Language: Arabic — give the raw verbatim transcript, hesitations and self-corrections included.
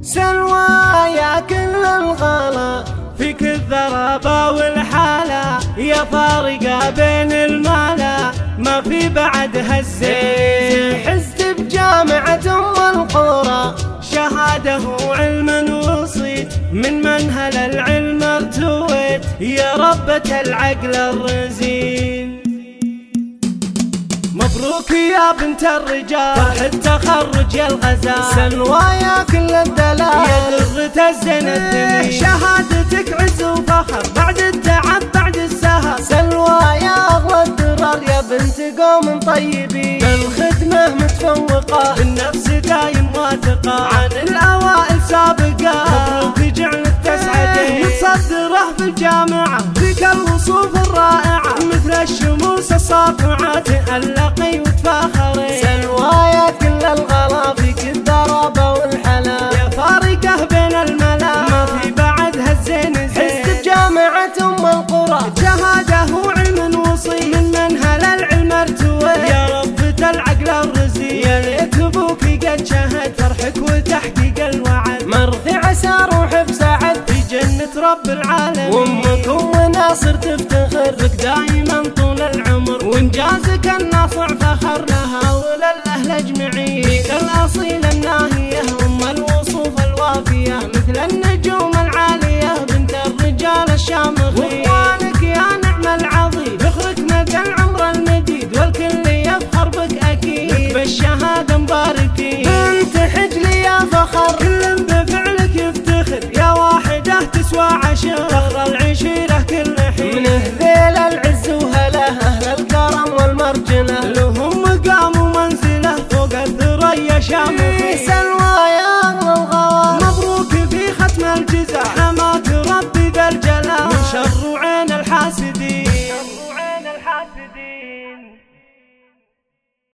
سلوى يا كل الغلا فيك الذرابة والحالة، يا فارقة بين المالا ما في بعدها الزين. حزت بجامعة أم القرى شهادة وعلما وصيت، من منهل العلم ارتويت يا ربة العقل الرزين. مبروك يا بنت الرجال فرح التخرج يا الغزال، سلوى يا كل الدلال يا درة الزين الثمين. شهادتك عز وفخر بعد التعب بعد السهر، سلوى يا أغلى الدرار يا بنت قوم طيبين. بالخدمة متفوقة بالنفس دايم واثقة، عن الأوائل سابقة مبروك جعلك تسعدين. متصدرة في الجامعة فيك الوصوف الرائعة، مثل الشموس الساطعة تألقي وتفاخري. سلوى يا كل الغلا فيك الضرابة والحلا، يا فارقة بين الملا ما في بعدها الزين زين. حزت بجامعة أم القرى شهادة وعلم وصي، من منهل العلم ارتوي يا ربة العقل الرزين. يا ليت ابوك قد شهد فرحك وتحقيق الوعد، مرضي عسى روح بسعد في جنة رب العالمين. وامك وناصر تفتخر بك دايما طول العمر، وانجازك الناصع فخر لها وللأهل اجمعين. فيك الأصيلة الناهية ام الوصوف الوافية، مثل النجوم العالية بنت الرجال الشامخين. واخوانك يا نعم العظيم فخرك مدى العمر المديد، والكل يفخر بك اكيد لك بالشهادة مباركين. بنت حجلي يا فخر كل بفعلك يفتخر، يا واحدة تسوى عشر فخر